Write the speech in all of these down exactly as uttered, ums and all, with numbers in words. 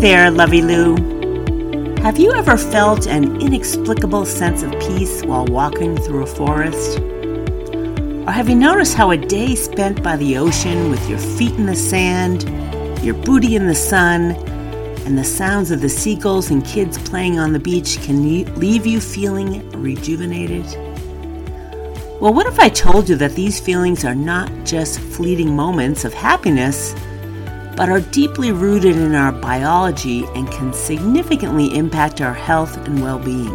there, Lovey Lou. Have you ever felt an inexplicable sense of peace while walking through a forest? Or have you noticed how a day spent by the ocean with your feet in the sand, your booty in the sun, and the sounds of the seagulls and kids playing on the beach can leave you feeling rejuvenated? Well, what if I told you that these feelings are not just fleeting moments of happiness, but are deeply rooted in our biology and can significantly impact our health and well-being?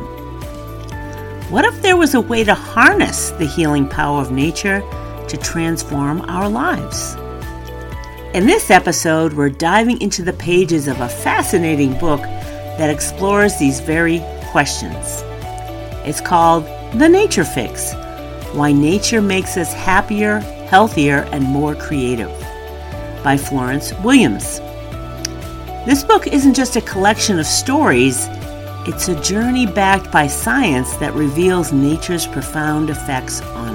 What if there was a way to harness the healing power of nature to transform our lives? In this episode, we're diving into the pages of a fascinating book that explores these very questions. It's called The Nature Fix: Why Nature Makes Us Happier, Healthier, and More Creative, by Florence Williams. This book isn't just a collection of stories, it's a journey backed by science that reveals nature's profound effects on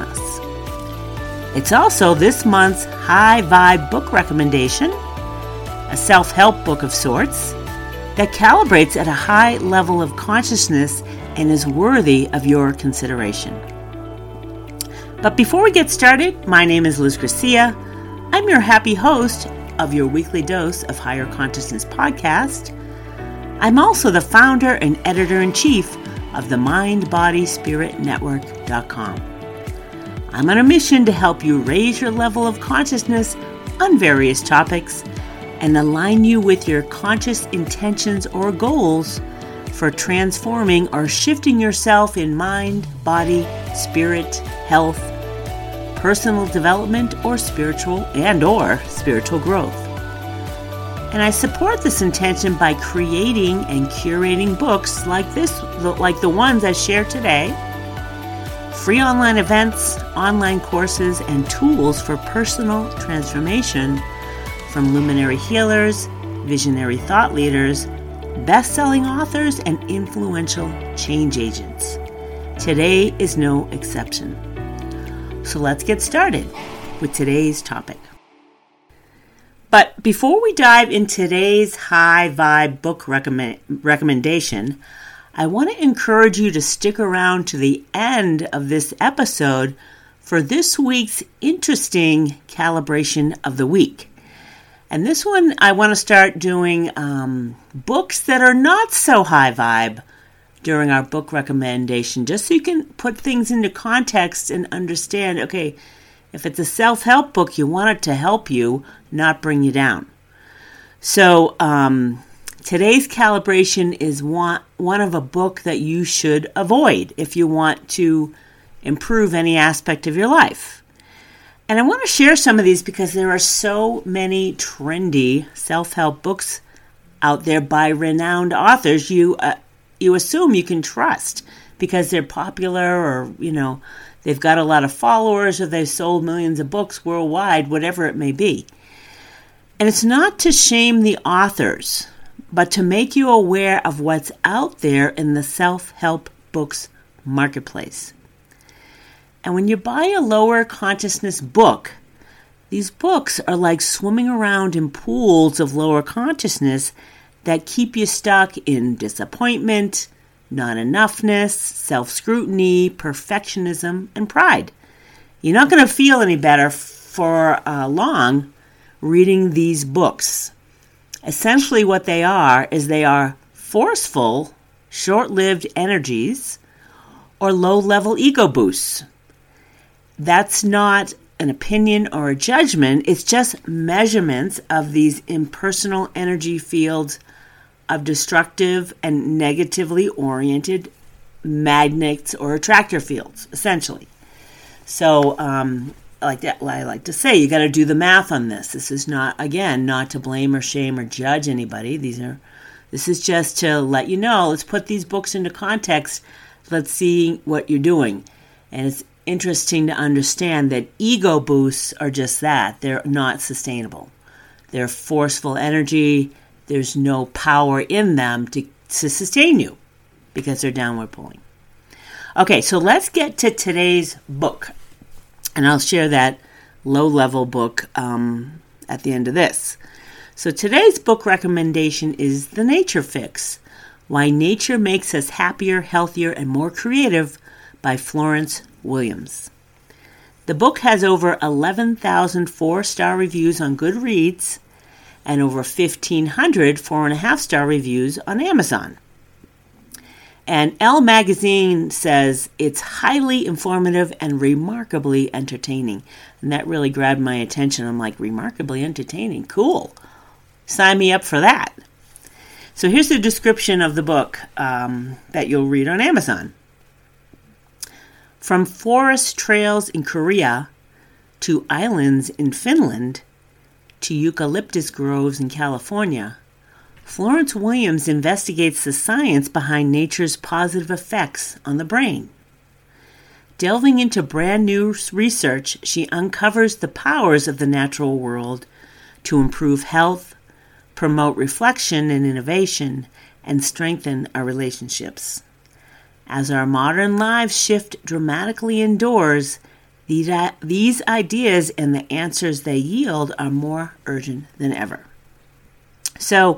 us. It's also this month's high vibe book recommendation, a self-help book of sorts that calibrates at a high level of consciousness and is worthy of your consideration. But before we get started, my name is Liz Garcia. I'm your happy host of your weekly dose of Higher Consciousness podcast. I'm also the founder and editor-in-chief of the mind body spirit network dot com. I'm on a mission to help you raise your level of consciousness on various topics and align you with your conscious intentions or goals for transforming or shifting yourself in mind, body, spirit, health, personal development, or spiritual and or spiritual growth. And I support this intention by creating and curating books like this, like the ones I share today, free online events, online courses, and tools for personal transformation from luminary healers, visionary thought leaders, best-selling authors, and influential change agents. Today is no exception. So let's get started with today's topic. But before we dive into today's high vibe book recommend, recommendation, I want to encourage you to stick around to the end of this episode for this week's interesting calibration of the week. And this one, I want to start doing um, books that are not so high vibe during our book recommendation, just so you can put things into context and understand, okay, if it's a self-help book, you want it to help you, not bring you down. So um, today's calibration is one, one of a book that you should avoid if you want to improve any aspect of your life. And I want to share some of these because there are so many trendy self-help books out there by renowned authors you uh, you assume you can trust because they're popular, or, you know, they've got a lot of followers, or they've sold millions of books worldwide, whatever it may be. And it's not to shame the authors, but to make you aware of what's out there in the self-help books marketplace. And when you buy a lower consciousness book, these books are like swimming around in pools of lower consciousness that keep you stuck in disappointment, not-enoughness, self-scrutiny, perfectionism, and pride. You're not going to feel any better for uh, long reading these books. Essentially what they are is they are forceful, short-lived energies or low-level ego boosts. That's not an opinion or a judgment. It's just measurements of these impersonal energy fields of destructive and negatively oriented magnets or attractor fields, essentially. So, um, like that, I like to say, you got to do the math on this. This is not, again, not to blame or shame or judge anybody. These are, this is just to let you know. Let's put these books into context. Let's see what you're doing. And it's interesting to understand that ego boosts are just that. They're not sustainable. They're forceful energy. There's no power in them to, to sustain you because they're downward pulling. Okay, so let's get to today's book. And I'll share that low-level book um, at the end of this. So today's book recommendation is The Nature Fix: Why Nature Makes Us Happier, Healthier, and More Creative by Florence Williams. The book has over eleven thousand four-star reviews on Goodreads and over fifteen hundred four and a half star reviews on Amazon. And Elle Magazine says it's highly informative and remarkably entertaining. And that really grabbed my attention. I'm like, remarkably entertaining? Cool. Sign me up for that. So here's the description of the book um, that you'll read on Amazon. From forest trails in Korea to islands in Finland to eucalyptus groves in California, Florence Williams investigates the science behind nature's positive effects on the brain. Delving into brand new research, she uncovers the powers of the natural world to improve health, promote reflection and innovation, and strengthen our relationships. As our modern lives shift dramatically indoors, these, these ideas and the answers they yield are more urgent than ever. So,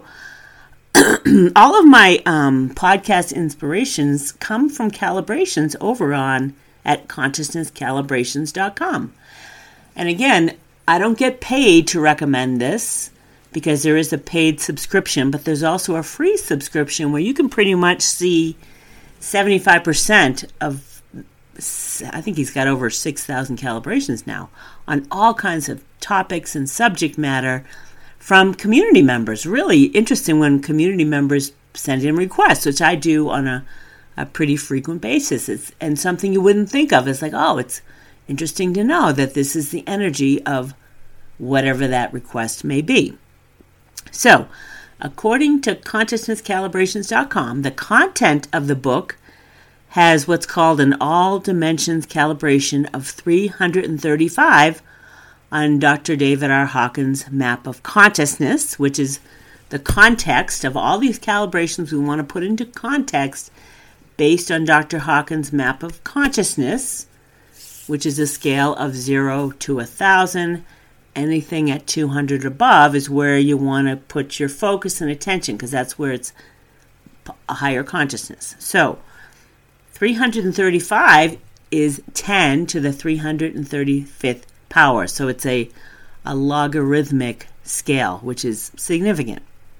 all of my um, podcast inspirations come from calibrations over on at consciousness calibrations dot com. And again, I don't get paid to recommend this because there is a paid subscription, but there's also a free subscription where you can pretty much see seventy-five percent of, I think he's got over six thousand calibrations now, on all kinds of topics and subject matter from community members. Really interesting when community members send in requests, which I do on a, a pretty frequent basis. It's, and something you wouldn't think of. It's like, oh, it's interesting to know that this is the energy of whatever that request may be. So, according to consciousness calibrations dot com, the content of the book has what's called an all-dimensions calibration of three hundred thirty-five on Doctor David R. Hawkins' map of consciousness, which is the context of all these calibrations we want to put into context based on Doctor Hawkins' map of consciousness, which is a scale of zero to a thousand. Anything at two hundred above is where you want to put your focus and attention, because that's where it's a higher consciousness. So, three hundred thirty-five is ten to the three hundred thirty-fifth power. So it's a, a logarithmic scale, which is significant.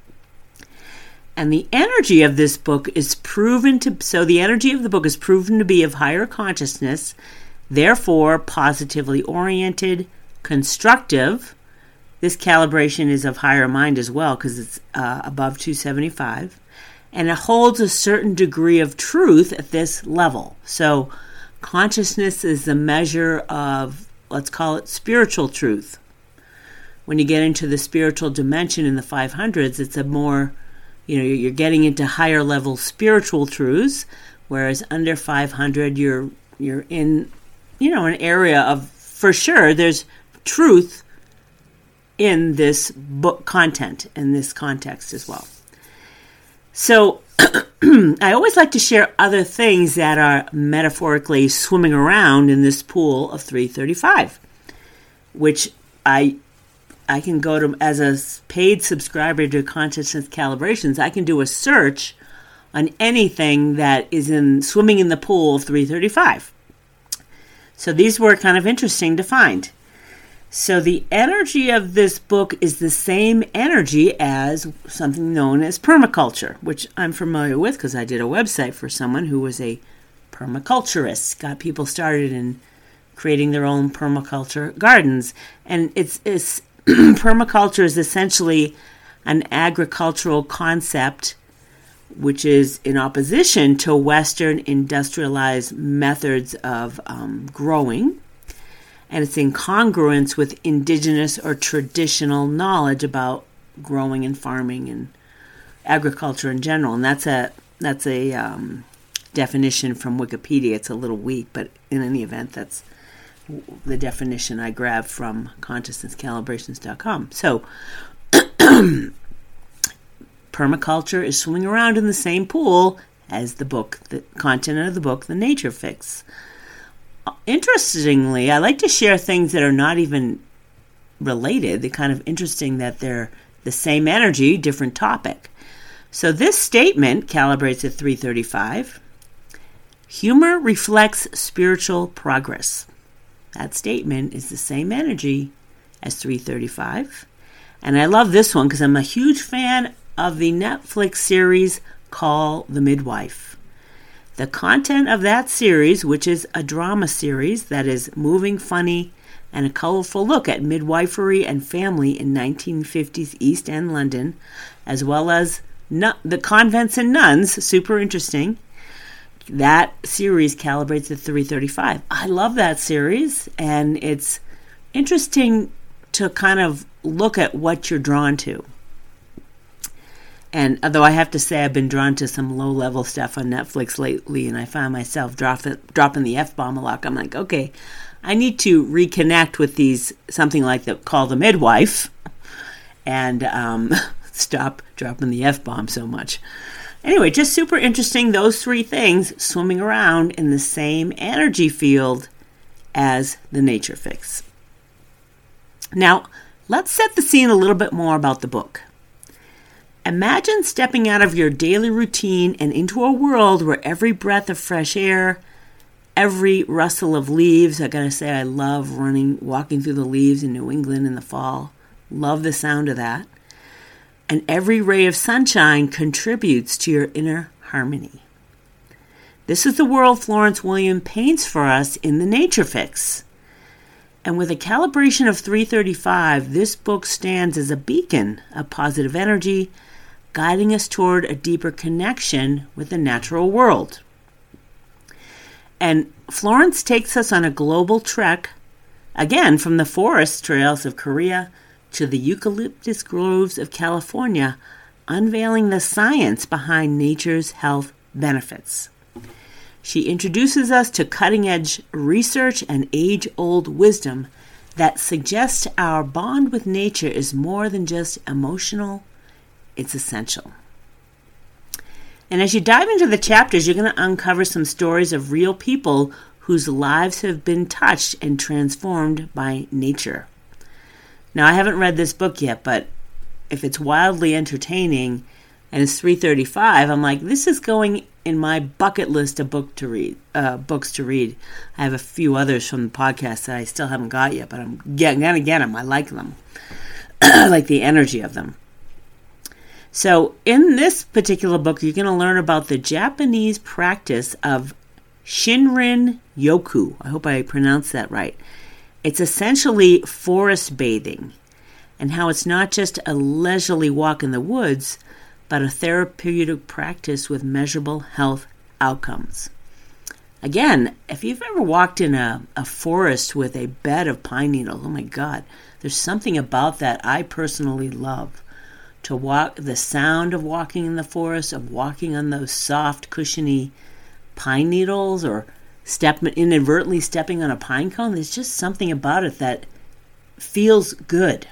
And the energy of this book is proven to, so the energy of the book is proven to be of higher consciousness, therefore positively oriented, constructive. This calibration is of higher mind as well because it's uh, above two seventy-five. And it holds a certain degree of truth at this level. So consciousness is the measure of, let's call it spiritual truth. When you get into the spiritual dimension in the five hundreds, it's a more, you know, you're getting into higher level spiritual truths, whereas under five hundred, you're you're in, you know, an area of, for sure, there's truth in this book content, in this context as well. So I always like to share other things that are metaphorically swimming around in this pool of three thirty-five, which I I can go to, as a paid subscriber to Consciousness Calibrations, I can do a search on anything that is in swimming in the pool of three thirty-five. So these were kind of interesting to find. So the energy of this book is the same energy as something known as permaculture, which I'm familiar with because I did a website for someone who was a permaculturist, got people started in creating their own permaculture gardens. And it's, it's permaculture is essentially an agricultural concept which is in opposition to Western industrialized methods of um, growing. And it's in congruence with indigenous or traditional knowledge about growing and farming and agriculture in general. And that's a that's a um, definition from Wikipedia. It's a little weak, but in any event, that's the definition I grabbed from consciousness calibrations dot com. So, permaculture is swimming around in the same pool as the book, the content of the book, The Nature Fix. Interestingly, I like to share things that are not even related. They're kind of interesting that they're The same energy, different topic. So this statement calibrates at three thirty-five. Humor reflects spiritual progress. That statement is the same energy as three thirty-five. And I love this one because I'm a huge fan of the Netflix series Call the Midwife. The content of that series, which is a drama series that is moving, funny, and a colorful look at midwifery and family in nineteen fifties East End London, as well as nu- the convents and nuns, super interesting. That series calibrates at three thirty-five. I love that series, and it's interesting to kind of look at what you're drawn to. And although I have to say I've been drawn to some low-level stuff on Netflix lately, and I find myself dropping, dropping the F-bomb a lot, I'm like, okay, I need to reconnect with these, something like the Call the Midwife, and um, stop dropping the F-bomb so much. Anyway, just super interesting, those three things swimming around in the same energy field as the Nature Fix. Now, let's set the scene a little bit more about the book. Imagine stepping out of your daily routine and into a world where every breath of fresh air, every rustle of leaves, I gotta say I love running, walking through the leaves in New England in the fall. Love the sound of that. And every ray of sunshine contributes to your inner harmony. This is the world Florence William paints for us in The Nature Fix. And with a calibration of three thirty-five, this book stands as a beacon of positive energy, guiding us toward a deeper connection with the natural world. And Florence takes us on a global trek, again from the forest trails of Korea to the eucalyptus groves of California, unveiling the science behind nature's health benefits. She introduces us to cutting-edge research and age-old wisdom that suggests our bond with nature is more than just emotional, it's essential. And as you dive into the chapters, you're going to uncover some stories of real people whose lives have been touched and transformed by nature. Now, I haven't read this book yet, but if it's wildly entertaining and it's three thirty-five, I'm like, this is going in my bucket list of book to read, uh, books to read. I have a few others from the podcast that I still haven't got yet, but I'm going to get them. I like them. I like the energy of them. So in this particular book, you're going to learn about the Japanese practice of Shinrin Yoku. I hope I pronounced that right. It's essentially forest bathing, and how it's not just a leisurely walk in the woods, but a therapeutic practice with measurable health outcomes. Again, if you've ever walked in a, a forest with a bed of pine needles, oh my God, there's something about that I personally love. To walk, the sound of walking in the forest, of walking on those soft, cushiony pine needles, or step inadvertently stepping on a pine cone, there's just something about it that feels good.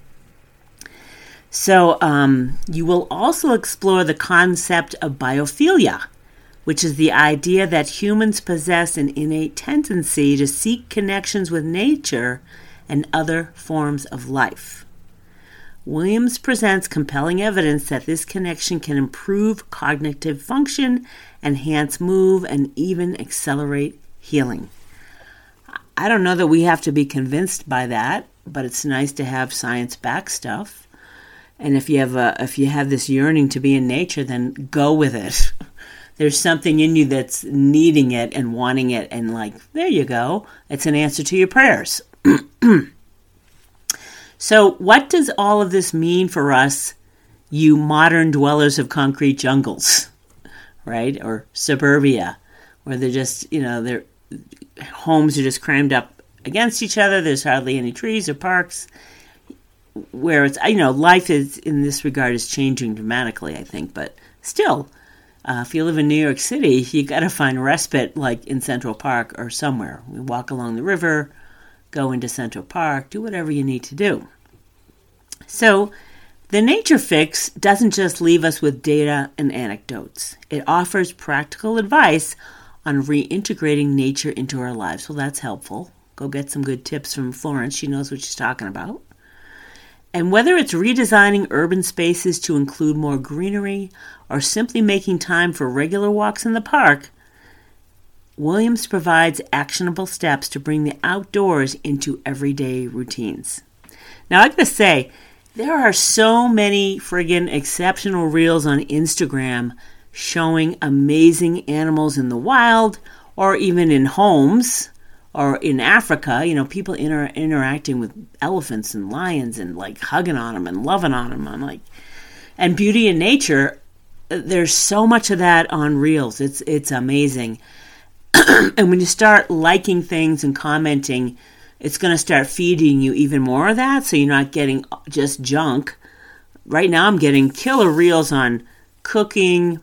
So um, you will also explore the concept of biophilia, which is the idea that humans possess an innate tendency to seek connections with nature and other forms of life. Williams presents compelling evidence that this connection can improve cognitive function, enhance mood, and even accelerate healing. I don't know that we have to be convinced by that, but it's nice to have science-backed stuff. And if you have a, if you have this yearning to be in nature, then go with it. There's something in you that's needing it and wanting it, and like, there you go. It's an answer to your prayers. So what does all of this mean for us, you modern dwellers of concrete jungles, right? Or suburbia, where they're just, you know, their homes are just crammed up against each other. There's hardly any trees or parks. Where it's, you know, life is, in this regard, is changing dramatically, I think. But still, uh, if you live in New York City, you got to find respite, like in Central Park or somewhere. We walk along the river, go into Central Park, do whatever you need to do. So the Nature Fix doesn't just leave us with data and anecdotes. It offers practical advice on reintegrating nature into our lives. Well, that's helpful. Go get some good tips from Florence. She knows what she's talking about. And whether it's redesigning urban spaces to include more greenery or simply making time for regular walks in the park, Williams provides actionable steps to bring the outdoors into everyday routines. Now, I gotta say, there are so many friggin' exceptional reels on Instagram showing amazing animals in the wild or even in homes. Or in Africa, you know, people inter- interacting with elephants and lions and like hugging on them and loving on them. I'm like, and beauty in nature, there's so much of that on Reels. It's it's amazing. And when you start liking things and commenting, it's going to start feeding you even more of that. So you're not getting just junk. Right now, I'm getting killer Reels on cooking,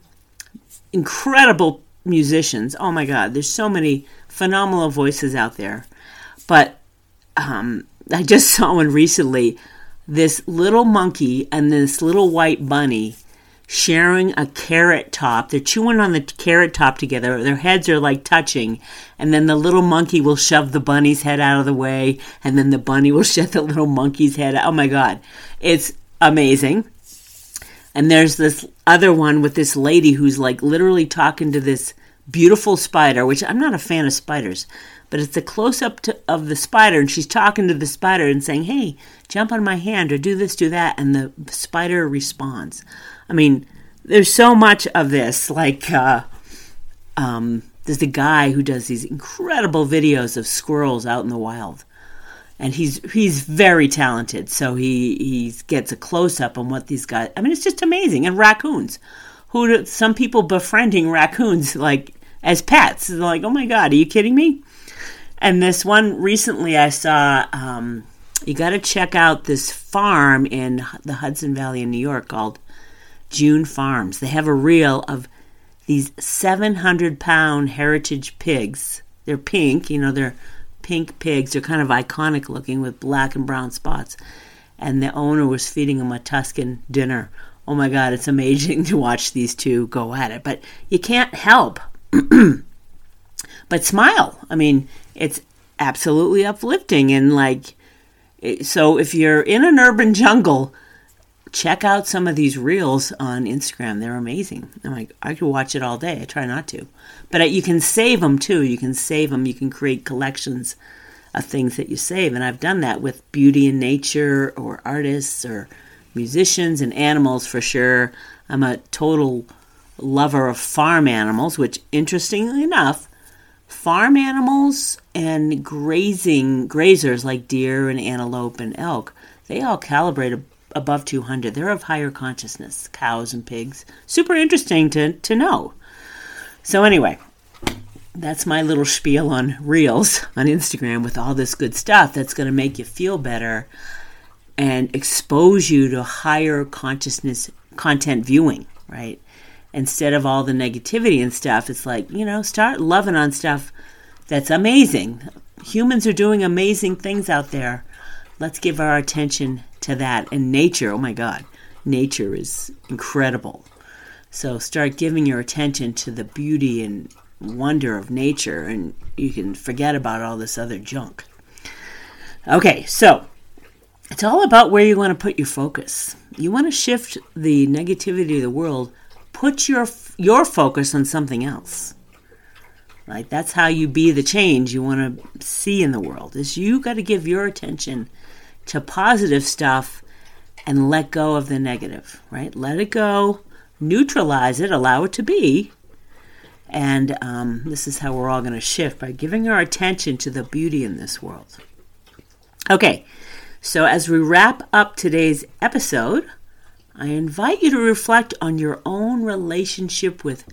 incredible musicians. Oh my God, there's so many phenomenal voices out there. But um, I just saw one recently, this little monkey and this little white bunny sharing a carrot top. They're chewing on the carrot top together. Their heads are like touching. And then the little monkey will shove the bunny's head out of the way. And then the bunny will shove the little monkey's head out. Oh my God. It's amazing. And there's this other one with this lady who's like literally talking to this beautiful spider, which I'm not a fan of spiders, but it's a close-up to, of the spider, and she's talking to the spider and saying, hey, jump on my hand or do this, do that, and the spider responds. I mean, there's so much of this, like uh, um, there's a guy who does these incredible videos of squirrels out in the wild, and he's he's very talented, so he, he gets a close-up on what these guys, I mean, it's just amazing, and raccoons. Who do, some people befriending raccoons like as pets. They're like, oh my God, are you kidding me? And this one recently I saw, um, you got to check out this farm in the Hudson Valley in New York called June Farms. They have a reel of these seven hundred pound heritage pigs. They're pink, you know, they're pink pigs. They're kind of iconic looking with black and brown spots. And the owner was feeding them a Tuscan dinner. Oh my God, it's amazing to watch these two go at it. But you can't help but smile. I mean, it's absolutely uplifting. And like, so if you're in an urban jungle, check out some of these reels on Instagram. They're amazing. I'm like, I could watch it all day. I try not to. But you can save them too. You can save them. You can create collections of things that you save. And I've done that with beauty in nature or artists or musicians and animals for sure. I'm a total lover of farm animals, which interestingly enough, farm animals and grazing grazers like deer and antelope and elk, they all calibrate above two hundred. They're of higher consciousness, cows and pigs. Super interesting to, to know. So anyway, that's my little spiel on Reels on Instagram with all this good stuff that's going to make you feel better and expose you to higher consciousness content viewing, right? Instead of all the negativity and stuff, it's like, you know, start loving on stuff that's amazing. Humans are doing amazing things out there. Let's give our attention to that. And nature, oh my God, nature is incredible. So start giving your attention to the beauty and wonder of nature, and you can forget about all this other junk. Okay, so it's all about where you want to put your focus. You want to shift the negativity of the world. Put your your focus on something else. Right? That's how you be the change you want to see in the world. Is you got to give your attention to positive stuff and let go of the negative. Right? Let it go, neutralize it, allow it to be. And um, this is how we're all going to shift, by giving our attention to the beauty in this world. Okay. So as we wrap up today's episode, I invite you to reflect on your own relationship with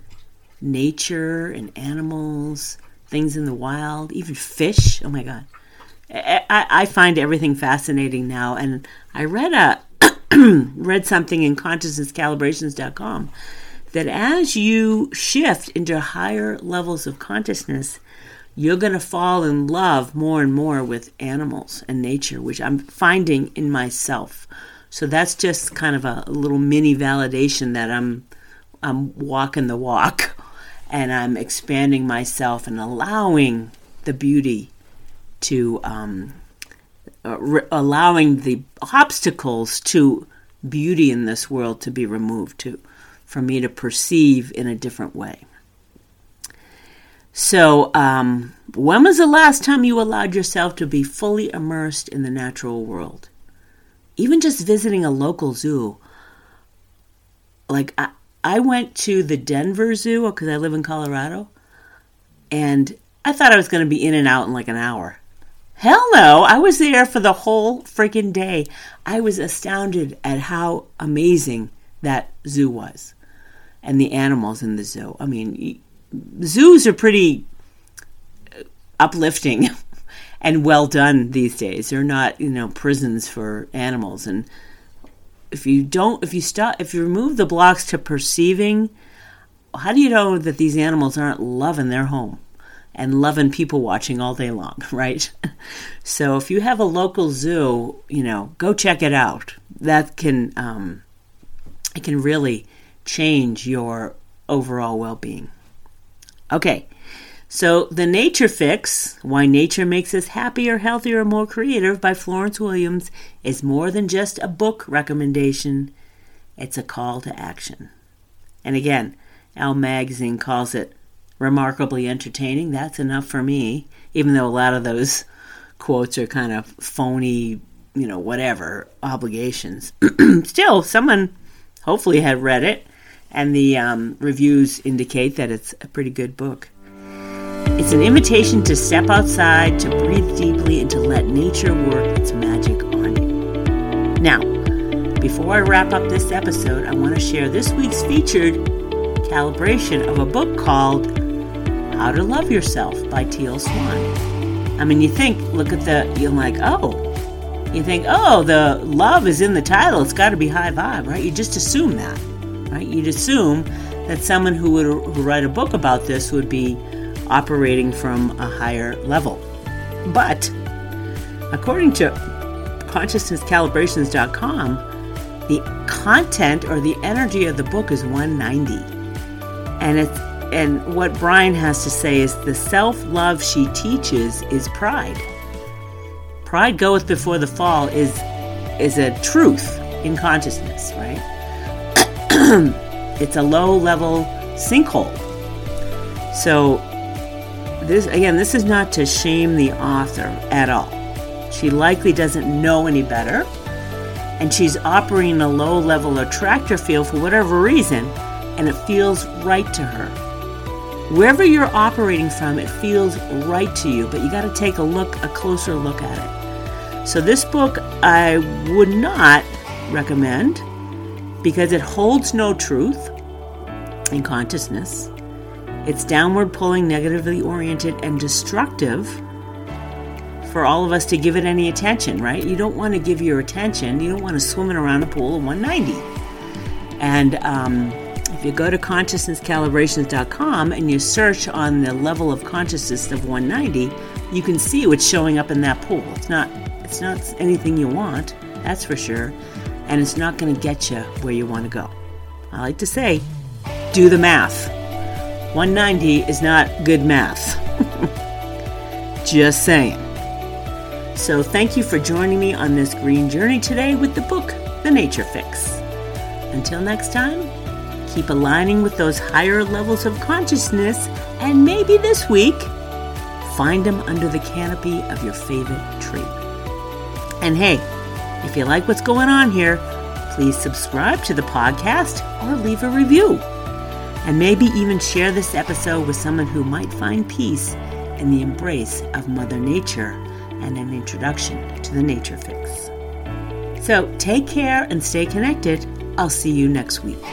nature and animals, things in the wild, even fish. Oh my God. I, I find everything fascinating now. And I read a read something in consciousness calibrations dot com that as you shift into higher levels of consciousness, you're going to fall in love more and more with animals and nature, which I'm finding in myself. So that's just kind of a little mini validation that I'm I'm walking the walk, and I'm expanding myself and allowing the beauty to um, uh, re- allowing the obstacles to beauty in this world to be removed, to for me to perceive in a different way. So, um, when was the last time you allowed yourself to be fully immersed in the natural world? Even just visiting a local zoo. Like, I, I went to the Denver Zoo because I live in Colorado, and I thought I was going to be in and out in like an hour. Hell no, I was there for the whole freaking day. I was astounded at how amazing that zoo was and the animals in the zoo. I mean, zoos are pretty uplifting and well done these days. They're not, you know, prisons for animals. And if you don't, if you stop, if you remove the blocks to perceiving, how do you know that these animals aren't loving their home and loving people watching all day long, right? So if you have a local zoo, you know, go check it out. That can, um, it can really change your overall well-being. Okay, so The Nature Fix, Why Nature Makes Us Happier, Healthier, and More Creative by Florence Williams is more than just a book recommendation. It's a call to action. And again, Elle Magazine calls it remarkably entertaining. That's enough for me, even though a lot of those quotes are kind of phony, you know, whatever, obligations. Still, someone hopefully had read it, and the um, reviews indicate that it's a pretty good book. It's an invitation to step outside, to breathe deeply, and to let nature work its magic on you. Now, before I wrap up this episode, I want to share this week's featured calibration of a book called How to Love Yourself by Teal Swan. I mean, you think, look at the, you're like, oh, you think, oh, the love is in the title. It's got to be high vibe, right? You just assume that, right? You'd assume that someone who would who write a book about this would be operating from a higher level. But according to consciousness calibrations dot com, the content or the energy of the book is one ninety. And it's and what Brian has to say is the self-love she teaches is pride. Pride goeth before the fall is is a truth in consciousness, right? It's a low-level sinkhole. So this again, this is not to shame the author at all. She likely doesn't know any better, and she's operating a low-level attractor field for whatever reason, and it feels right to her. Wherever you're operating from, it feels right to you, but you got to take a look, a closer look at it. So this book I would not recommend because it holds no truth in consciousness. It's downward pulling, negatively oriented, and destructive for all of us to give it any attention, right? You don't want to give your attention. You don't want to swim in around a pool of one ninety. And um, if you go to consciousness calibrations dot com and you search on the level of consciousness of one ninety, you can see what's showing up in that pool. It's not, it's not anything you want, that's for sure. And it's not going to get you where you want to go. I like to say, do the math. one ninety is not good math. Just saying. So thank you for joining me on this green journey today with the book, The Nature Fix. Until next time, keep aligning with those higher levels of consciousness, and maybe this week, find them under the canopy of your favorite tree. And hey, if you like what's going on here, please subscribe to the podcast or leave a review. And maybe even share this episode with someone who might find peace in the embrace of Mother Nature and an introduction to the Nature Fix. So take care and stay connected. I'll see you next week.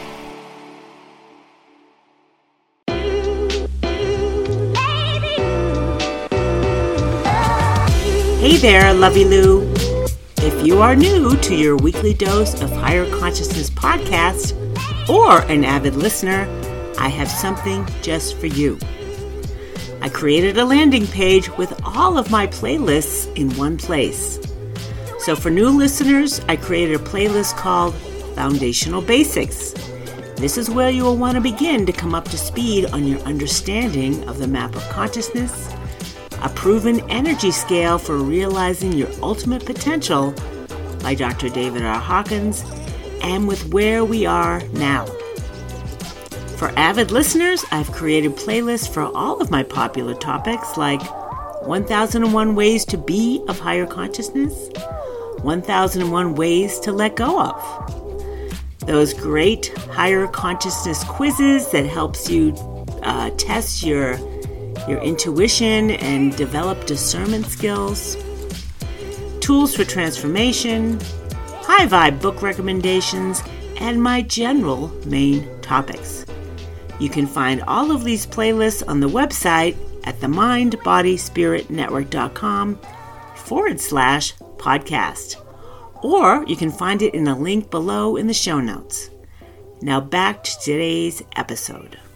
Hey there, Lovey Lou. If you are new to your weekly dose of Higher Consciousness podcast or an avid listener, I have something just for you. I created a landing page with all of my playlists in one place. So for new listeners, I created a playlist called Foundational Basics. This is where you will want to begin to come up to speed on your understanding of the map of consciousness, a proven energy scale for realizing your ultimate potential by Doctor David R. Hawkins, and with Where We Are Now. For avid listeners, I've created playlists for all of my popular topics like one thousand one Ways to Be of Higher Consciousness, one thousand one Ways to Let Go Of. Those great higher consciousness quizzes that helps you uh, test your, your intuition and develop discernment skills. Tools for transformation, high vibe book recommendations, and my general main topics. You can find all of these playlists on the website at the mind body spirit network dot com forward slash podcast. Or you can find it in a link below in the show notes. Now back to today's episode.